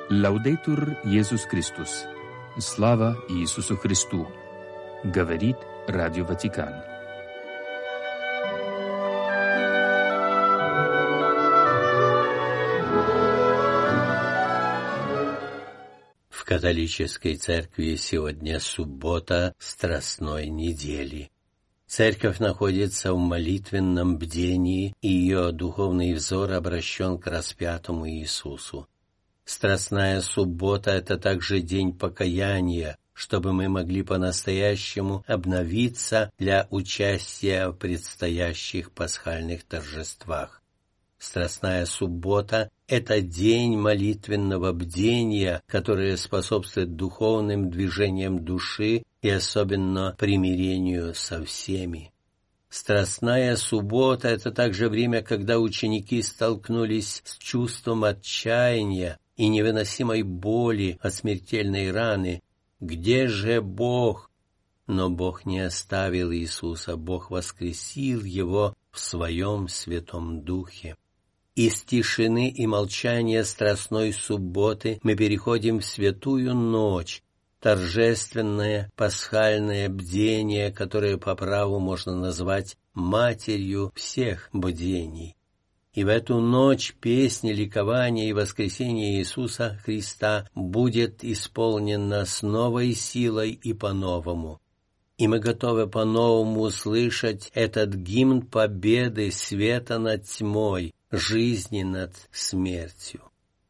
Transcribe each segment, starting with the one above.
Лаудейтур Иисус Христос. Слава Иисусу Христу. Говорит Радио Ватикан. В католической церкви сегодня суббота Страстной недели. Церковь находится в молитвенном бдении, и ее духовный взор обращен к распятому Иисусу. Страстная суббота – это также день покаяния, чтобы мы могли по-настоящему обновиться для участия в предстоящих пасхальных торжествах. Страстная суббота – это день молитвенного бдения, которое способствует духовным движениям души и особенно примирению со всеми. Страстная суббота – это также время, когда ученики столкнулись с чувством отчаяния и невыносимой боли от смертельной раны. Где же Бог? Но Бог не оставил Иисуса, Бог воскресил Его в Своем Святом Духе. Из тишины и молчания Страстной субботы мы переходим в Святую Ночь, торжественное пасхальное бдение, которое по праву можно назвать матерью всех бдений. И в эту ночь песня ликования и воскресения Иисуса Христа будет исполнена с новой силой и по-новому. И мы готовы по-новому услышать этот гимн победы света над тьмой, жизни над смертью.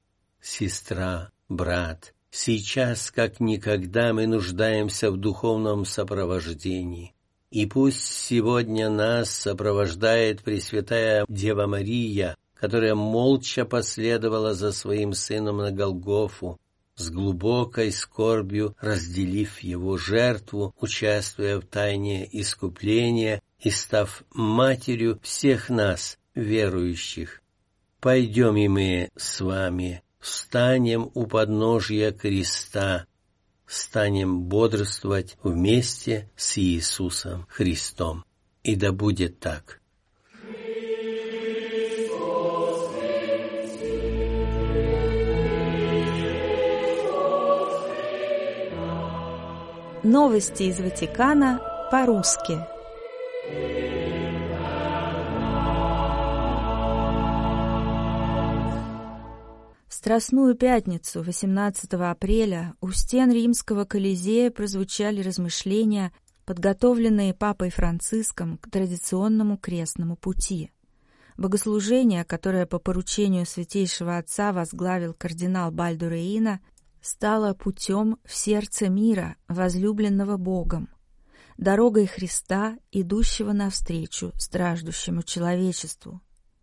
Сестра, брат, сейчас как никогда мы нуждаемся в духовном сопровождении. И пусть сегодня нас сопровождает Пресвятая Дева Мария, которая молча последовала за своим сыном на Голгофу, с глубокой скорбью разделив его жертву, участвуя в тайне искупления и став матерью всех нас, верующих. Пойдем и мы с вами, встанем у подножия креста, станем бодрствовать вместе с Иисусом Христом. И да будет так. Новости из Ватикана по-русски. В Страстную пятницу, 18 апреля, у стен Римского Колизея прозвучали размышления, подготовленные Папой Франциском к традиционному крестному пути. Богослужение, которое по поручению Святейшего Отца возглавил кардинал Бальдо Реина, стало путем в сердце мира, возлюбленного Богом, дорогой Христа, идущего навстречу страждущему человечеству.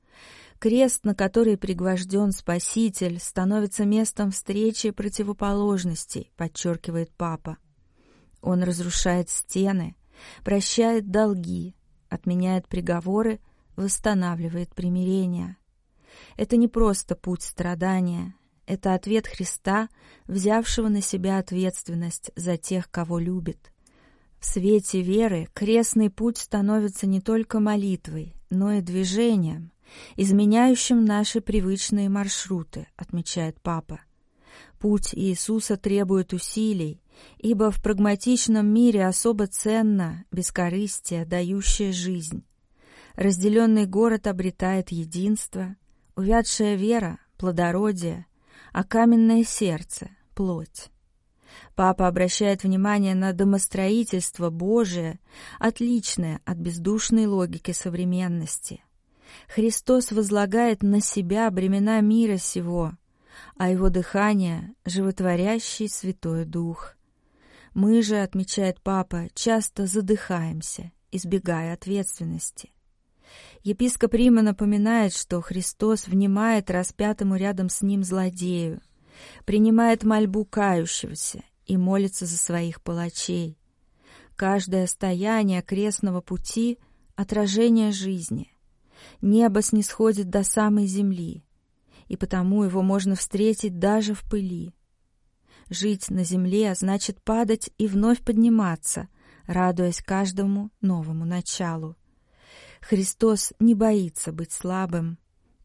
Крест, на который пригвожден Спаситель, становится местом встречи противоположностей, подчеркивает Папа. Он разрушает стены, прощает долги, отменяет приговоры, восстанавливает примирение. Это не просто путь страдания, это ответ Христа, взявшего на себя ответственность за тех, кого любит. В свете веры крестный путь становится не только молитвой, но и движением, изменяющим наши привычные маршруты, отмечает Папа. Путь Иисуса требует усилий, ибо в прагматичном мире особо ценно бескорыстие, дающее жизнь. Разделенный город обретает единство, увядшая вера — плодородие, а каменное сердце — плоть. Папа обращает внимание на домостроительство Божие, отличное от бездушной логики современности. Христос возлагает на себя бремена мира сего, а его дыхание — животворящий Святой Дух. Мы же, отмечает Папа, часто задыхаемся, избегая ответственности. Епископ Рима напоминает, что Христос внимает распятому рядом с ним злодею, принимает мольбу кающегося и молится за своих палачей. Каждое стояние крестного пути — отражение жизни. Небо снисходит до самой земли, и потому его можно встретить даже в пыли. Жить на земле значит падать и вновь подниматься, радуясь каждому новому началу. Христос не боится быть слабым,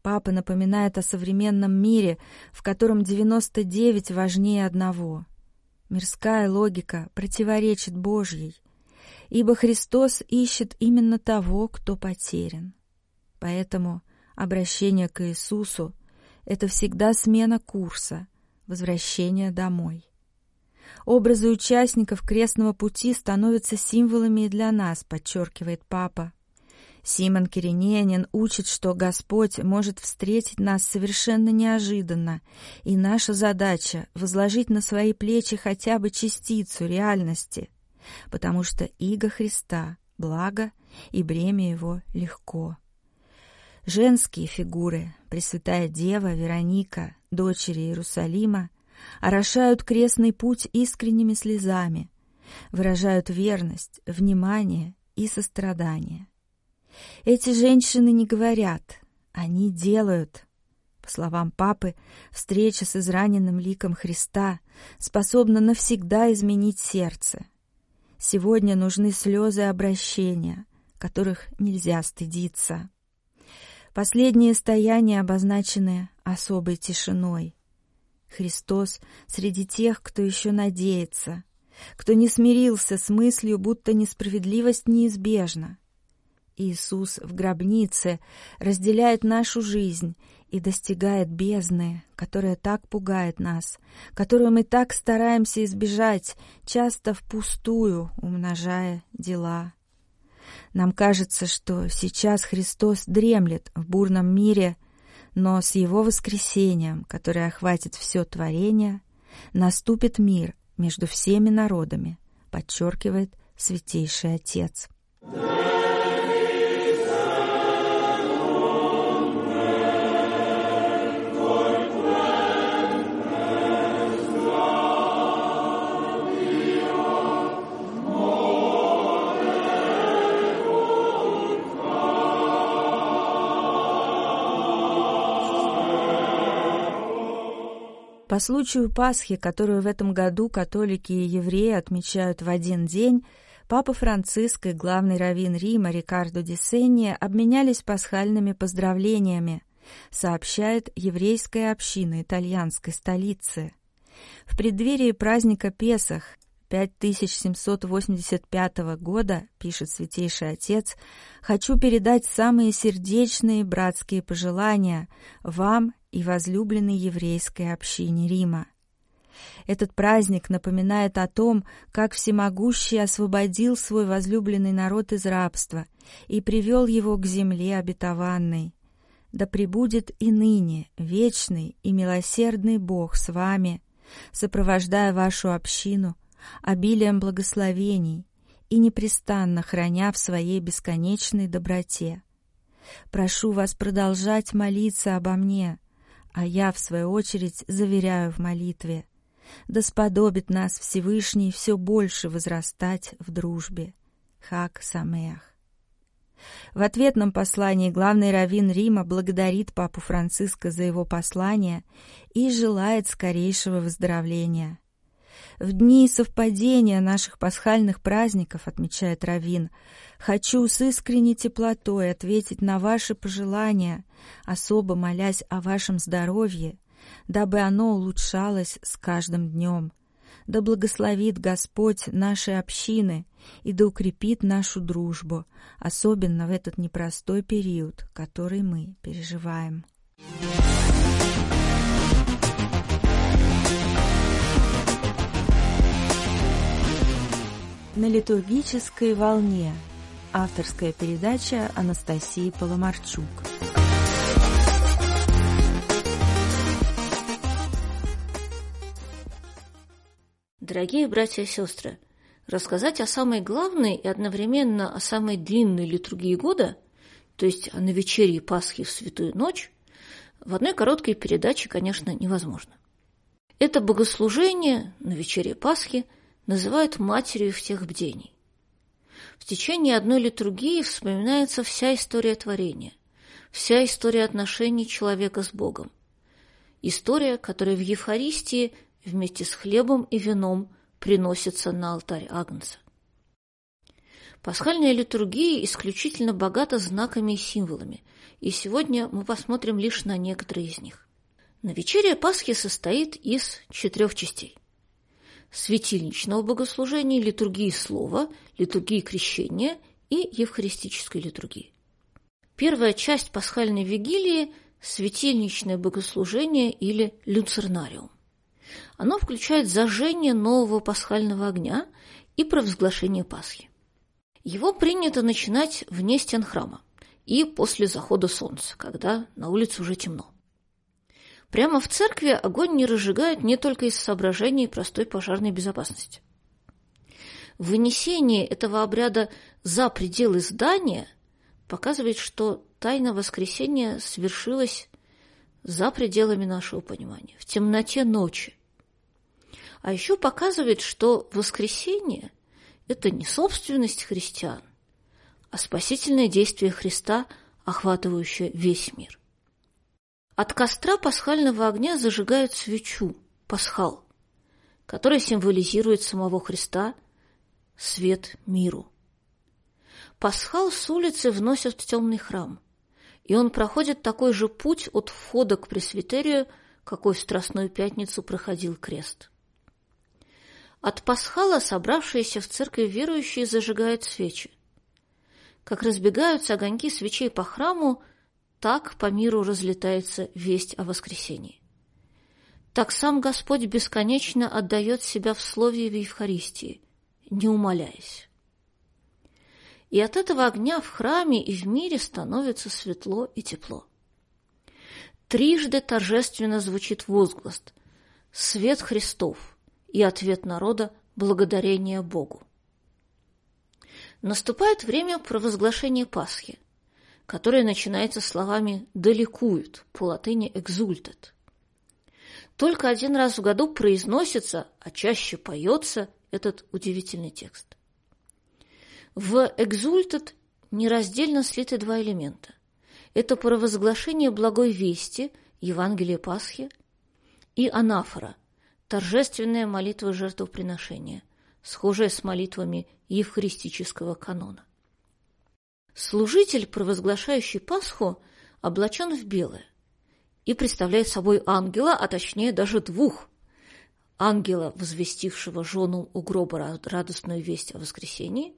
Папа напоминает о современном мире, в котором 99 важнее одного. Мирская логика противоречит Божьей, ибо Христос ищет именно того, кто потерян. Поэтому обращение к Иисусу — это всегда смена курса, возвращение домой. Образы участников крестного пути становятся символами и для нас, подчеркивает Папа. Симон Киринеянин учит, что Господь может встретить нас совершенно неожиданно, и наша задача — возложить на свои плечи хотя бы частицу реальности, потому что иго Христа — благо, и бремя его легко. Женские фигуры, Пресвятая Дева, Вероника, дочери Иерусалима, орошают крестный путь искренними слезами, выражают верность, внимание и сострадание. Эти женщины не говорят, они делают. По словам Папы, встреча с израненным ликом Христа способна навсегда изменить сердце. Сегодня нужны слезы обращения, которых нельзя стыдиться. Последние стояния обозначены особой тишиной. Христос среди тех, кто еще надеется, кто не смирился с мыслью, будто несправедливость неизбежна. Иисус в гробнице разделяет нашу жизнь и достигает бездны, которая так пугает нас, которую мы так стараемся избежать, часто впустую умножая дела. Нам кажется, что сейчас Христос дремлет в бурном мире, но с Его воскресением, которое охватит все творение, наступит мир между всеми народами, подчеркивает Святейший Отец. По случаю Пасхи, которую в этом году католики и евреи отмечают в один день, Папа Франциск и главный раввин Рима Рикардо ди Сенни обменялись пасхальными поздравлениями, сообщает еврейская община итальянской столицы. В преддверии праздника Песах 5785 года, пишет Святейший Отец, хочу передать самые сердечные братские пожелания вам и возлюбленной еврейской общине Рима. Этот праздник напоминает о том, как Всемогущий освободил свой возлюбленный народ из рабства и привел его к земле обетованной. Да пребудет и ныне вечный и милосердный Бог с вами, сопровождая вашу общину обилием благословений и непрестанно храня в своей бесконечной доброте. Прошу вас продолжать молиться обо мне, а я, в свою очередь, заверяю в молитве: да сподобит нас Всевышний все больше возрастать в дружбе. Хаг Самеах. В ответном послании главный раввин Рима благодарит Папу Франциска за его послание и желает скорейшего выздоровления. В дни совпадения наших пасхальных праздников, отмечает раввин, хочу с искренней теплотой ответить на ваши пожелания, особо молясь о вашем здоровье, дабы оно улучшалось с каждым днем. Да благословит Господь наши общины и да укрепит нашу дружбу, особенно в этот непростой период, который мы переживаем. На литургической волне. Авторская передача Анастасии Поломарчук. Дорогие братья и сестры, рассказать о самой главной и одновременно о самой длинной литургии года, то есть о навечерье Пасхи в Святую Ночь, в одной короткой передаче, конечно, невозможно. Это богослужение, навечерье Пасхи, называют матерью всех бдений. В течение одной литургии вспоминается вся история творения, вся история отношений человека с Богом. История, которая в Евхаристии вместе с хлебом и вином приносится на алтарь Агнца. Пасхальная литургия исключительно богата знаками и символами, и сегодня мы посмотрим лишь на некоторые из них. Навечерие Пасхи состоит из 4 частей: светильничного богослужения, литургии слова, литургии крещения и евхаристической литургии. Первая часть пасхальной вигилии – светильничное богослужение или люцернариум. Оно включает зажжение нового пасхального огня и провозглашение Пасхи. Его принято начинать вне стен храма и после захода солнца, когда на улице уже темно. Прямо в церкви огонь не разжигают не только из соображений простой пожарной безопасности. Вынесение этого обряда за пределы здания показывает, что тайна воскресения свершилась за пределами нашего понимания, в темноте ночи. А еще показывает, что воскресение – это не собственность христиан, а спасительное действие Христа, охватывающее весь мир. От костра пасхального огня зажигают свечу, пасхал, которая символизирует самого Христа, свет миру. Пасхал с улицы вносят в темный храм, и он проходит такой же путь от входа к пресвитерию, какой в Страстную Пятницу проходил крест. От пасхала собравшиеся в церковь верующие зажигают свечи. Как разбегаются огоньки свечей по храму, так по миру разлетается весть о воскресении. Так сам Господь бесконечно отдает себя в слове и в Евхаристии, не умаляясь. И от этого огня в храме и в мире становится светло и тепло. Трижды торжественно звучит возглас «Свет Христов» и ответ народа «Благодарение Богу». Наступает время провозглашения Пасхи, которое начинается словами «да ликуют», по латыни «exultet». Только один раз в году произносится, а чаще поется этот удивительный текст. В «exultet» нераздельно слиты два элемента. Это провозглашение благой вести, Евангелие Пасхи, и анафора, торжественная молитва жертвоприношения, схожая с молитвами евхаристического канона. Служитель, провозглашающий Пасху, облачен в белое и представляет собой ангела, а точнее даже двух: ангела, возвестившего женам у гроба радостную весть о воскресении,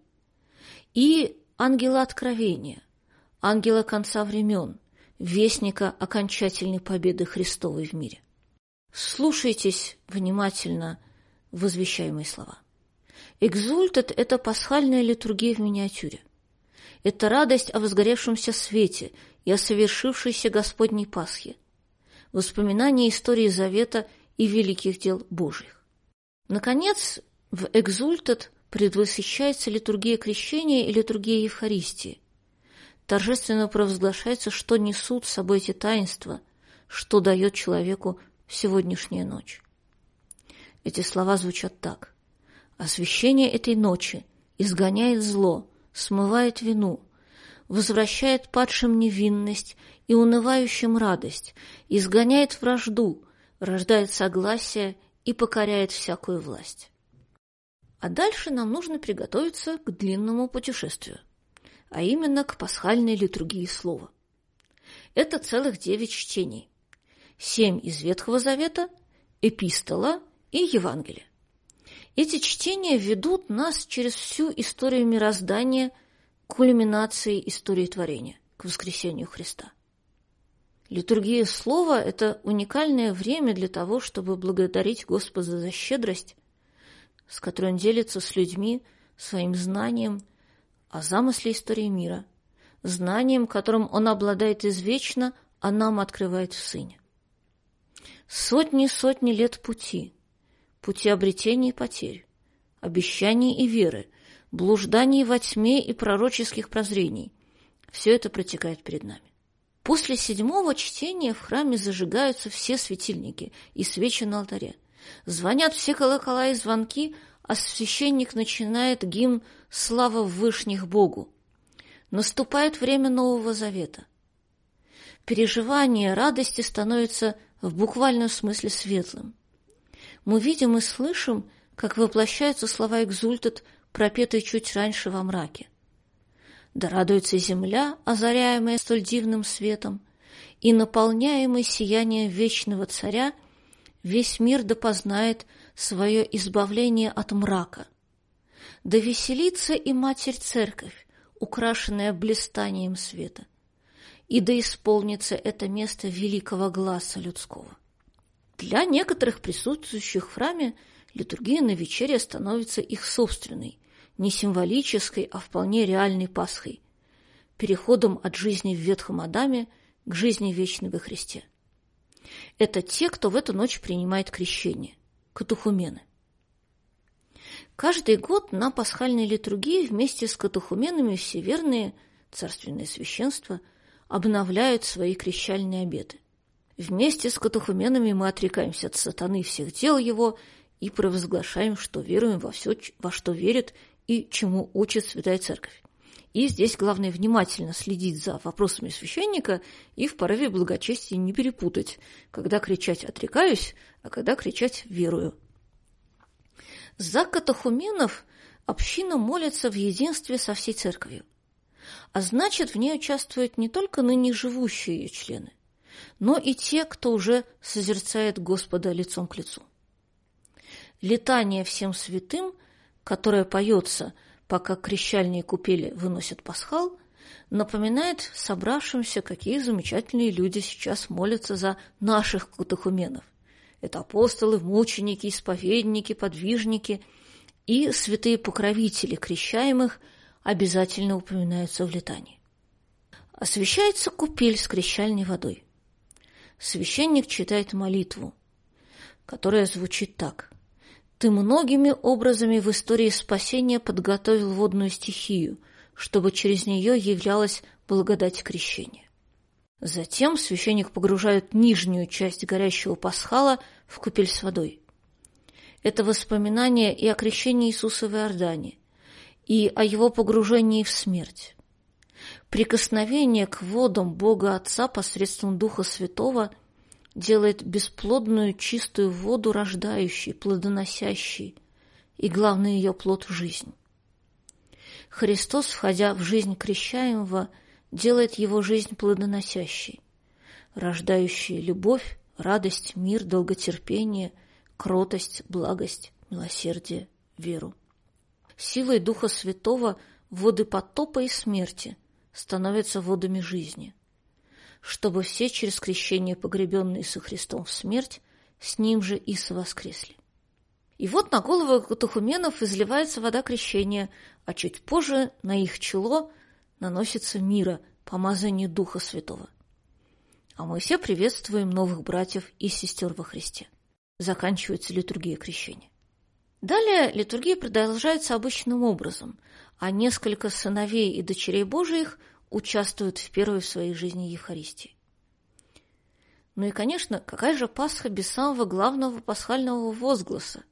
и ангела откровения, ангела конца времен, вестника окончательной победы Христовой в мире. Слушайтесь внимательно возвещаемые слова. «Exultet» – это пасхальная литургия в миниатюре. Это радость о возгоревшемся свете и о совершившейся Господней Пасхе, воспоминание истории Завета и великих дел Божьих. Наконец, в «Exultet» предвосхищается литургия крещения и литургия Евхаристии. Торжественно провозглашается, что несут с собой эти таинства, что дает человеку сегодняшняя ночь. Эти слова звучат так: «Освящение этой ночи изгоняет зло, смывает вину, возвращает падшим невинность и унывающим радость, изгоняет вражду, рождает согласие и покоряет всякую власть». А дальше нам нужно приготовиться к длинному путешествию, а именно к пасхальной литургии слова. Это целых 9 чтений: 7 из Ветхого Завета, эпистола и Евангелие. Эти чтения ведут нас через всю историю мироздания к кульминации истории творения, к воскресению Христа. Литургия слова – это уникальное время для того, чтобы благодарить Господа за щедрость, с которой Он делится с людьми своим знанием о замысле истории мира, знанием, которым Он обладает извечно, а нам открывает в Сыне. Сотни лет пути обретений и потерь, обещаний и веры, блужданий во тьме и пророческих прозрений – все это протекает перед нами. После 7-го чтения в храме зажигаются все светильники и свечи на алтаре. Звонят все колокола и звонки, а священник начинает гимн «Слава вышних Богу». Наступает время Нового Завета. Переживание радости становится в буквальном смысле светлым. Мы видим и слышим, как воплощаются слова «Exultet», пропетые чуть раньше во мраке. Да радуется земля, озаряемая столь дивным светом, и наполняемый сиянием вечного Царя, весь мир да познает свое избавление от мрака. Да веселится и Матерь Церковь, украшенная блистанием света, и да исполнится это место великого гласа людского. Для некоторых присутствующих в храме литургия навечерия становится их собственной, не символической, а вполне реальной Пасхой, переходом от жизни в Ветхом Адаме к жизни вечной во Христе. Это те, кто в эту ночь принимает крещение, катехумены. Каждый год на пасхальной литургии вместе с катехуменами все верные, царственное священство, обновляют свои крещальные обеты. Вместе с катехуменами мы отрекаемся от сатаны и всех дел его и провозглашаем, что веруем во все, во что верит и чему учит Святая Церковь. И здесь главное внимательно следить за вопросами священника и в порыве благочестия не перепутать, когда кричать «отрекаюсь», а когда кричать «верую». За катехуменов община молится в единстве со всей Церковью, а значит, в ней участвуют не только ныне живущие ее члены, но и те, кто уже созерцает Господа лицом к лицу. Летание всем святым, которое поется, пока крещальные купели выносят пасхал, напоминает собравшимся, какие замечательные люди сейчас молятся за наших катехуменов. Это апостолы, мученики, исповедники, подвижники и святые покровители крещаемых обязательно упоминаются в летании. Освящается купель с крещальной водой. Священник читает молитву, которая звучит так: «Ты многими образами в истории спасения подготовил водную стихию, чтобы через нее являлась благодать крещения». Затем священник погружает нижнюю часть горящего пасхала в купель с водой. Это воспоминание и о крещении Иисуса в Иордане, и о его погружении в смерть. Прикосновение к водам Бога Отца посредством Духа Святого делает бесплодную чистую воду рождающей, плодоносящей, и, главное, ее плод – жизнь. Христос, входя в жизнь крещаемого, делает его жизнь плодоносящей, рождающей любовь, радость, мир, долготерпение, кротость, благость, милосердие, веру. Силой Духа Святого воды потопа и смерти становятся водами жизни, чтобы все через крещение, погребенные со Христом в смерть, с Ним же и совоскресли. И вот на головы катехуменов изливается вода крещения, а чуть позже на их чело наносится мира, помазание Духа Святого. А мы все приветствуем новых братьев и сестер во Христе. Заканчивается литургия крещения. Далее литургия продолжается обычным образом, а несколько сыновей и дочерей Божиих участвуют в первой в своей жизни Евхаристии. Ну и, конечно, какая же Пасха без самого главного пасхального возгласа?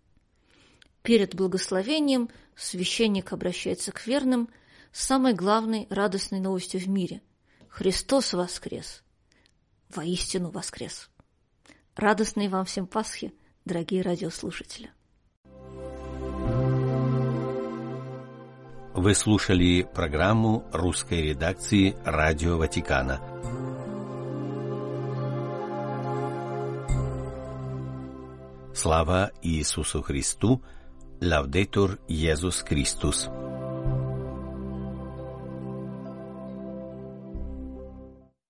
Перед благословением священник обращается к верным с самой главной радостной новостью в мире. Христос воскрес! Воистину воскрес! Радостной вам всем Пасхи, дорогие радиослушатели! Вы слушали программу русской редакции Радио Ватикана. Слава Иисусу Христу! Лаудетур Иисус Христос!